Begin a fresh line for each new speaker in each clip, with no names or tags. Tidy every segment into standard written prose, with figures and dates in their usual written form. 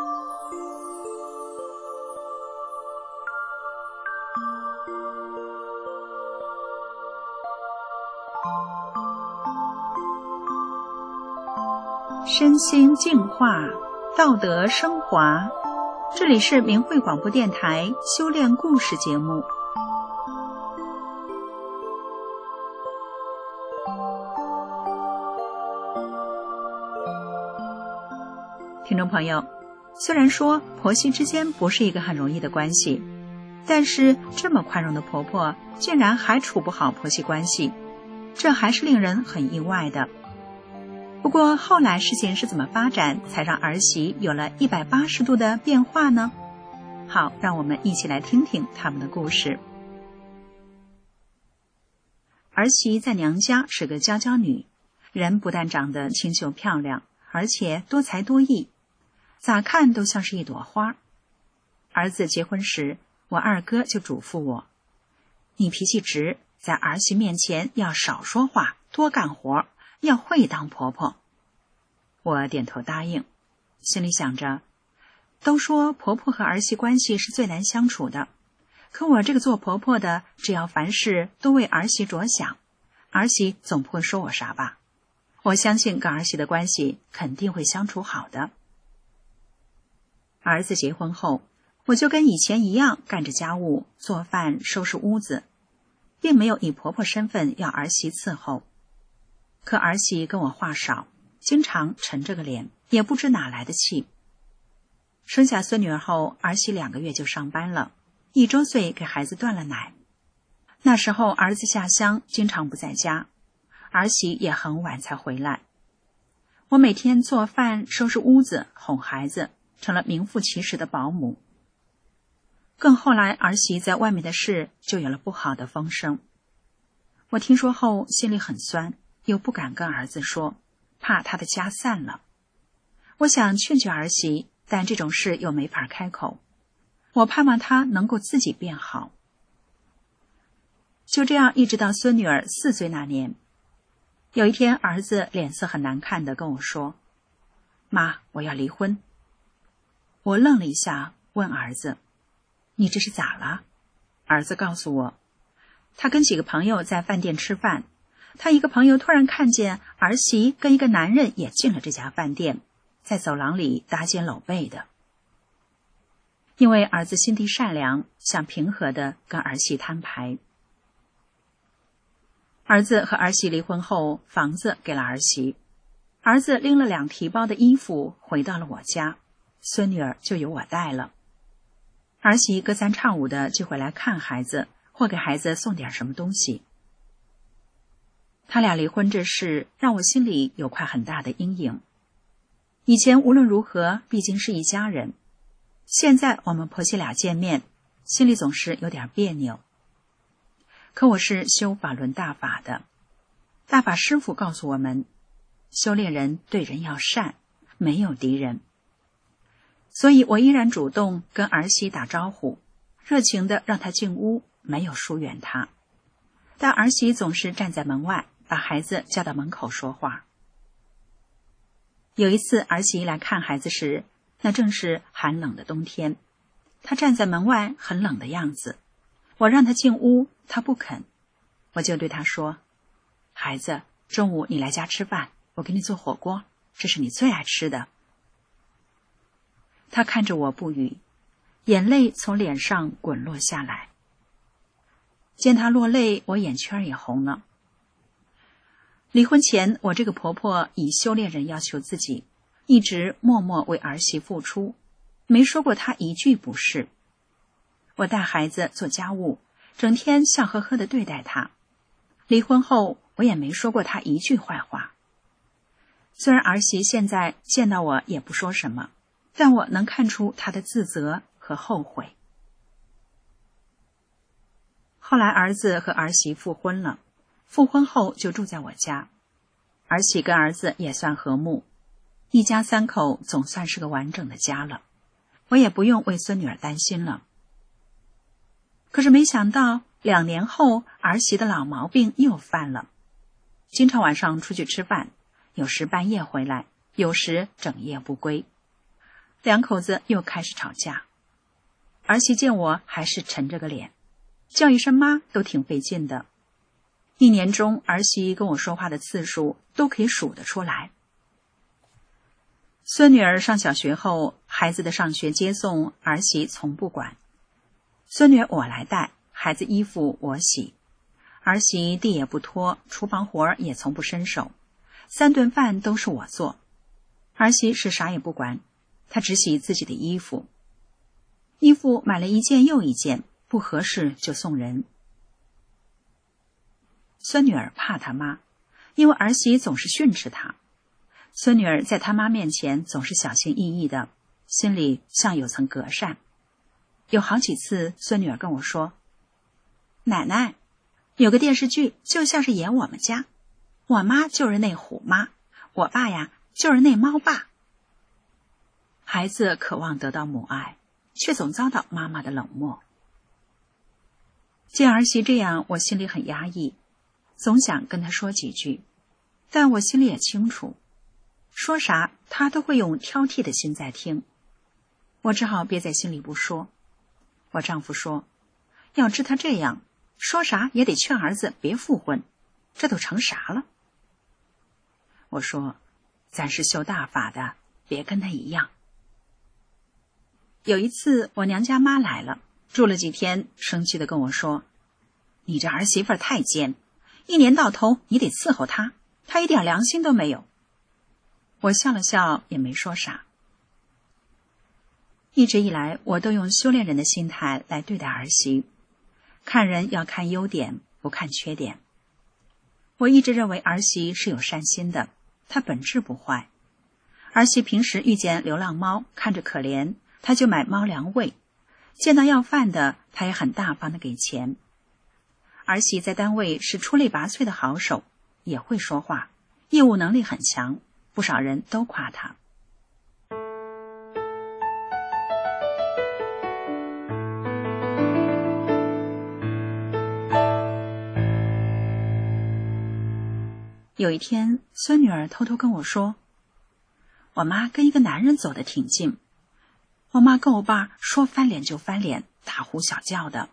身心净化，道德升华。这里是明慧广播电台修炼故事节目。听众朋友，虽然说婆媳之间不是一个很容易的关系，但是这么宽容的婆婆竟然还处不好婆媳关系，这还是令人很意外的。不过后来事情是怎么发展，才让儿媳有了180度的变化呢？好，让我们一起来听听他们的故事。儿媳在娘家是个娇娇女，人不但长得清秀漂亮，而且多才多艺，咋看都像是一朵花。儿子结婚时，我二哥就嘱咐我，你脾气直，在儿媳面前要少说话，多干活，要会当婆婆。我点头答应，心里想着，都说婆婆和儿媳关系是最难相处的，可我这个做婆婆的，只要凡事都为儿媳着想，儿媳总不会说我啥吧。我相信跟儿媳的关系肯定会相处好的。儿子结婚后，我就跟以前一样干着家务，做饭，收拾屋子，并没有以婆婆身份要儿媳伺候。可儿媳跟我话少，经常沉着个脸，也不知哪来的气。生下孙女儿后，儿媳2个月就上班了，1周岁给孩子断了奶。那时候儿子下乡，经常不在家，儿媳也很晚才回来。我每天做饭，收拾屋子，哄孩子，成了名副其实的保姆。更后来儿媳在外面的事就有了不好的风声，我听说后心里很酸，又不敢跟儿子说，怕他的家散了。我想劝劝儿媳，但这种事又没法开口，我盼望她能够自己变好。就这样一直到孙女儿4岁那年，有一天儿子脸色很难看地跟我说，妈，我要离婚。我愣了一下，问儿子，你这是咋了？儿子告诉我，他跟几个朋友在饭店吃饭，他一个朋友突然看见儿媳跟一个男人也进了这家饭店，在走廊里搭肩搂背的。因为儿子心地善良，想平和地跟儿媳摊牌。儿子和儿媳离婚后，房子给了儿媳，儿子拎了2提包的衣服回到了我家，孙女儿就由我带了。儿媳隔三差五的就回来看孩子，或给孩子送点什么东西。他俩离婚这事让我心里有块很大的阴影。以前无论如何毕竟是一家人，现在我们婆媳俩见面，心里总是有点别扭。可我是修法轮大法的，大法师父告诉我们，修炼人对人要善，没有敌人。所以我依然主动跟儿媳打招呼，热情地让她进屋，没有疏远她。但儿媳总是站在门外，把孩子叫到门口说话。有一次儿媳来看孩子时，那正是寒冷的冬天，她站在门外很冷的样子，我让她进屋，她不肯。我就对她说，孩子，中午你来家吃饭，我给你做火锅，这是你最爱吃的。她看着我不语，眼泪从脸上滚落下来。见她落泪，我眼圈也红了。离婚前，我这个婆婆以修炼人要求自己，一直默默为儿媳付出，没说过她一句不是。我带孩子做家务，整天笑呵呵地对待她。离婚后，我也没说过她一句坏话。虽然儿媳现在见到我也不说什么，但我能看出她的自责和后悔。后来儿子和儿媳复婚了，复婚后就住在我家，儿媳跟儿子也算和睦，一家3口总算是个完整的家了，我也不用为孙女儿担心了。可是没想到2年后，儿媳的老毛病又犯了，经常晚上出去吃饭，有时半夜回来，有时整夜不归。 两口子又开始吵架。儿媳见我还是沉着个脸，叫一声妈都挺费劲的。一年中儿媳跟我说话的次数都可以数得出来。孙女儿上小学后，孩子的上学接送儿媳从不管。孙女儿我来带，孩子衣服我洗，儿媳地也不拖，厨房活也从不伸手，3顿饭都是我做。儿媳是啥也不管，她只洗自己的衣服。衣服买了一件又一件，不合适就送人。孙女儿怕她妈，因为儿媳总是训斥她。孙女儿在她妈面前总是小心翼翼的，心里像有层隔扇。有好几次孙女儿跟我说，奶奶，有个电视剧就像是演我们家，我妈就是那虎妈，我爸呀就是那猫爸。孩子渴望得到母爱，却总遭到妈妈的冷漠。见儿媳这样，我心里很压抑，总想跟她说几句，但我心里也清楚，说啥她都会用挑剔的心在听，我只好憋在心里不说。我丈夫说，要知她这样，说啥也得劝儿子别复婚，这都成啥了？我说，咱是修大法的，别跟她一样。有一次我娘家妈来了，住了几天，生气地跟我说，你这儿媳妇太奸，一年到头你得伺候她，她一点良心都没有。我笑了笑，也没说啥。一直以来，我都用修炼人的心态来对待儿媳，看人要看优点，不看缺点。我一直认为儿媳是有善心的，她本质不坏。儿媳平时遇见流浪猫，看着可怜，她就买猫粮喂，见到要饭的，她也很大方的给钱。儿媳在单位是出类拔萃的好手，也会说话，业务能力很强，不少人都夸她。有一天，孙女儿偷偷跟我说，我妈跟一个男人走得挺近，我妈跟我爸说翻脸就翻脸，大呼小叫的。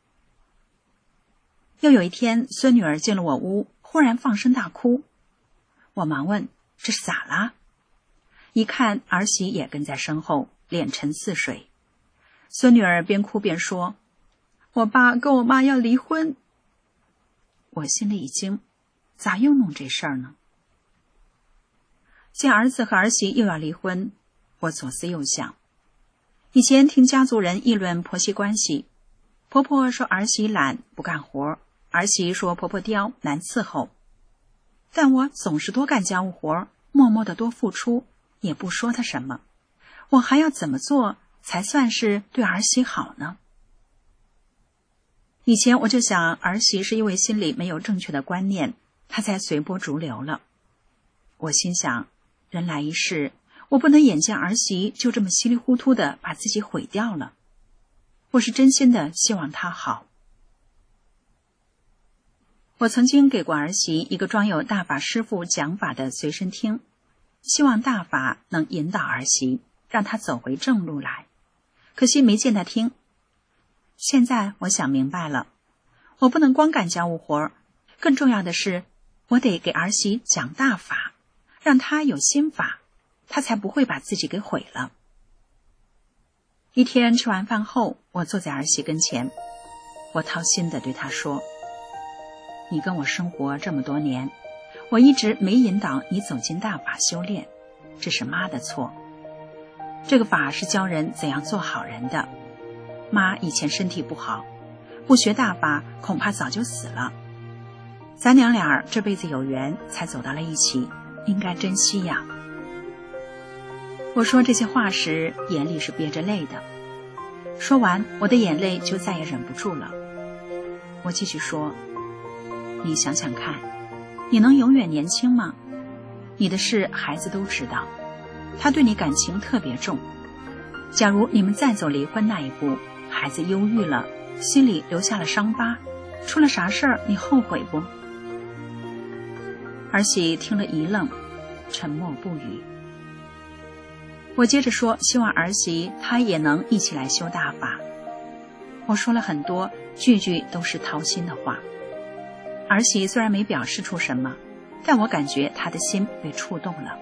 又有一天，孙女儿进了我屋，忽然放声大哭，我忙问这是咋啦？一看儿媳也跟在身后，脸沉似水。孙女儿边哭边说，我爸跟我妈要离婚。我心里一惊，咋又弄这事儿呢？见儿子和儿媳又要离婚，我左思右想。以前听家族人议论婆媳关系，婆婆说儿媳懒不干活，儿媳说婆婆刁难伺候，但我总是多干家务活，默默地多付出，也不说她什么，我还要怎么做才算是对儿媳好呢？以前我就想，儿媳是因为心里没有正确的观念，她才随波逐流了。我心想，人来一世，我不能眼见儿媳就这么稀里糊涂的把自己毁掉了。我是真心的希望她好。我曾经给过儿媳一个装有大法师父讲法的随身听，希望大法能引导儿媳，让她走回正路来。可惜没见她听。现在我想明白了，我不能光干家务活，更重要的是，我得给儿媳讲大法，让她有心法，她才不会把自己给毁了。一天吃完饭后，我坐在儿媳跟前，我掏心的对她说，你跟我生活这么多年，我一直没引导你走进大法修炼，这是妈的错。这个法是教人怎样做好人的，妈以前身体不好，不学大法恐怕早就死了。咱娘俩这辈子有缘才走到了一起，应该珍惜呀。我说这些话时，眼里是憋着泪的。说完，我的眼泪就再也忍不住了。我继续说，你想想看，你能永远年轻吗？你的事孩子都知道，他对你感情特别重。假如你们再走离婚那一步，孩子忧郁了，心里留下了伤疤，出了啥事儿你后悔不？儿媳听了一愣，沉默不语。 我接着说，希望儿媳她也能一起来修大法。我说了很多，句句都是掏心的话。儿媳虽然没表示出什么，但我感觉她的心被触动了。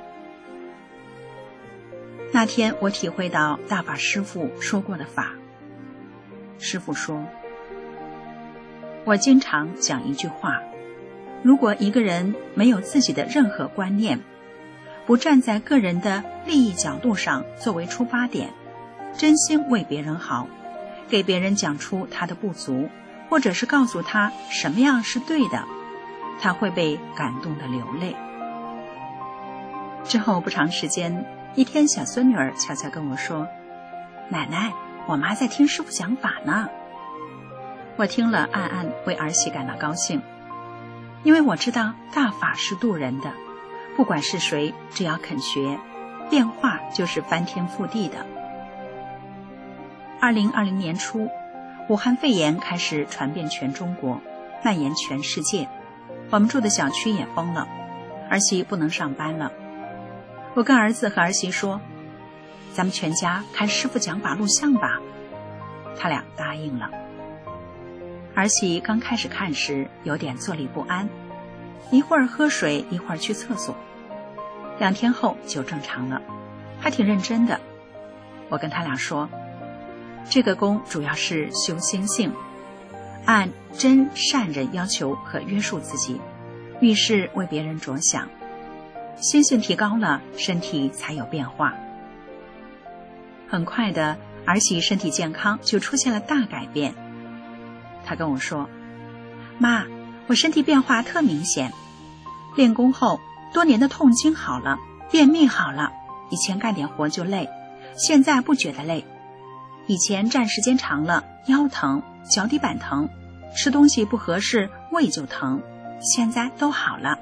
那天我体会到大法师父说过的法。师父说，我经常讲一句话，如果一个人没有自己的任何观念，不站在个人的利益角度上作为出发点，真心为别人好，给别人讲出他的不足，或者是告诉他什么样是对的，他会被感动得流泪。之后不长时间，一天小孙女儿悄悄跟我说，奶奶，我妈在听师父讲法呢。我听了暗暗为儿媳感到高兴，因为我知道大法是渡人的，不管是谁，只要肯学，变化就是翻天覆地的。2020年初，武汉肺炎开始传遍全中国，蔓延全世界，我们住的小区也封了，儿媳不能上班了。我跟儿子和儿媳说，咱们全家看师父讲法录像吧。他俩答应了。儿媳刚开始看时有点坐立不安，一会儿喝水，一会儿去厕所。2天后就正常了，还挺认真的。我跟他俩说，这个功主要是修心性，按真善人要求和约束自己，遇事为别人着想，心性提高了，身体才有变化。很快的，儿媳身体健康就出现了大改变。她跟我说，妈，我身体变化特明显，练功后多年的痛经好了，便秘好了，以前干点活就累，现在不觉得累。以前站时间长了腰疼，脚底板疼，吃东西不合适胃就疼，现在都好了。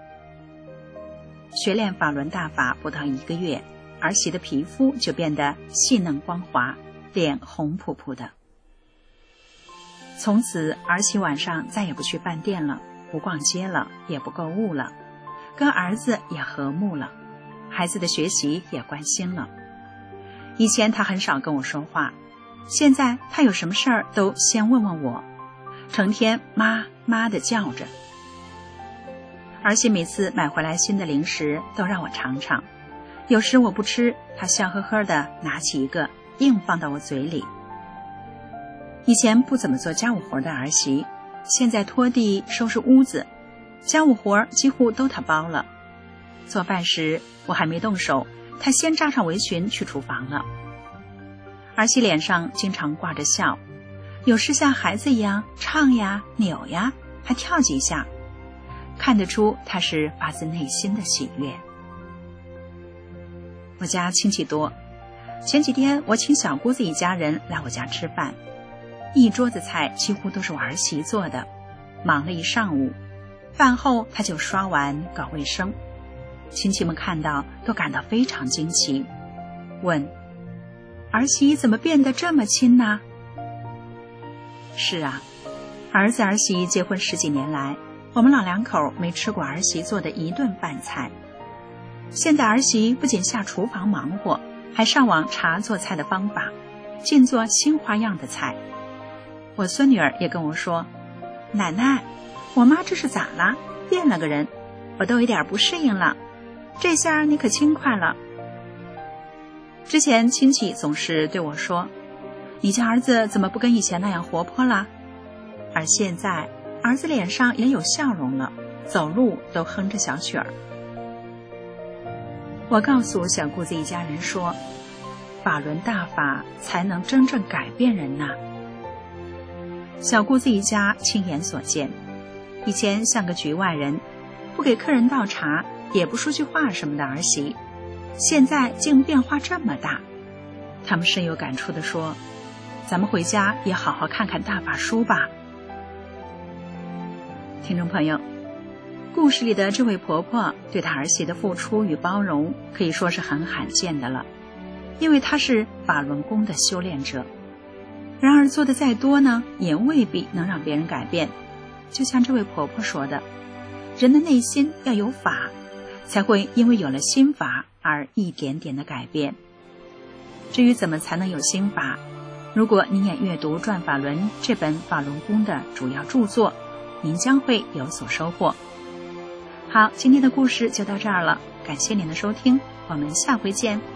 学练法轮大法不到1个月，儿媳的皮肤就变得细嫩光滑，脸红扑扑的。从此儿媳晚上再也不去饭店了，不逛街了，也不购物了，跟儿子也和睦了，孩子的学习也关心了。以前他很少跟我说话，现在他有什么事儿都先问问我，成天妈妈的叫着。儿媳每次买回来新的零食都让我尝尝，有时我不吃，她笑呵呵地拿起一个硬放到我嘴里。以前不怎么做家务活的儿媳，现在拖地收拾屋子，家务活几乎都她包了。做饭时我还没动手，她先扎上围裙去厨房了。儿媳脸上经常挂着笑，有时像孩子一样唱呀扭呀，还跳几下，看得出她是发自内心的喜悦。我家亲戚多，前几天我请小姑子一家人来我家吃饭，一桌子菜几乎都是我儿媳做的，忙了一上午，饭后她就刷碗搞卫生。亲戚们看到都感到非常惊奇，问儿媳怎么变得这么亲呢？是啊，儿子儿媳结婚10几年来，我们老两口没吃过儿媳做的一顿饭菜。现在儿媳不仅下厨房忙活，还上网查做菜的方法，尽做新花样的菜。我孙女儿也跟我说，奶奶，我妈这是咋了？变了个人，我都有点不适应了，这下你可轻快了。之前亲戚总是对我说，你家儿子怎么不跟以前那样活泼了？而现在儿子脸上也有笑容了，走路都哼着小曲儿。我告诉小姑子一家人说，法轮大法才能真正改变人呐。小姑子一家亲眼所见，以前像个局外人，不给客人倒茶，也不说句话什么的儿媳，现在竟变化这么大。他们深有感触地说，咱们回家也好好看看大法书吧。听众朋友，故事里的这位婆婆对她儿媳的付出与包容可以说是很罕见的了，因为她是法轮功的修炼者。然而做的再多呢，也未必能让别人改变。就像这位婆婆说的，人的内心要有法，才会因为有了心法而一点点的改变， 至于怎么才能有心法，如果您也阅读《转法轮》这本法轮功的主要著作，您将会有所收获。好，今天的故事就到这儿了，感谢您的收听，我们下回见。